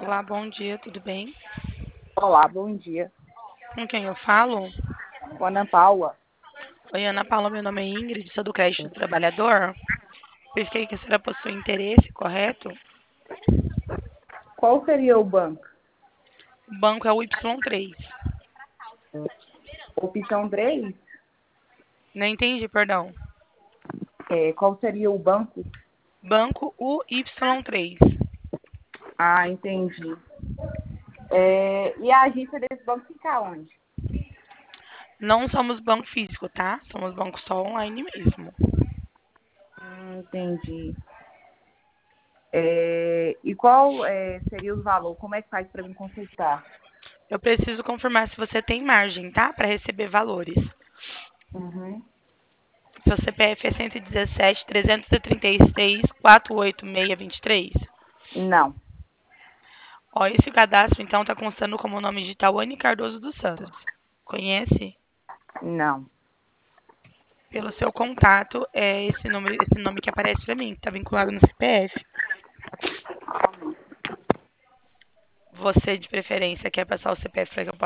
Olá, bom dia, tudo bem? Olá, bom dia. Com quem eu falo? Com a Ana Paula. Oi, Ana Paula, meu nome é Ingrid, sou do Crédito do Trabalhador. Pesquei que a senhora possui interesse, correto? Qual seria o banco? O banco é o Y3. Opção 3? Não entendi, perdão. Qual seria o banco? Banco UY3. Ah, entendi. E a agência desse banco fica onde? Não somos banco físico, tá? Somos banco só online mesmo. Entendi. E qual seria o valor? Como é que faz para me consultar? Eu preciso confirmar se você tem margem, tá? Para receber valores. Uhum. Seu CPF é 117-336-486-23. Não, Ó, esse cadastro, então, tá constando como o nome de Tawane Cardoso dos Santos. Conhece? não. Pelo seu contato, é esse nome que aparece pra mim, que tá vinculado no CPF. Você, de preferência, quer passar o CPF para que eu possa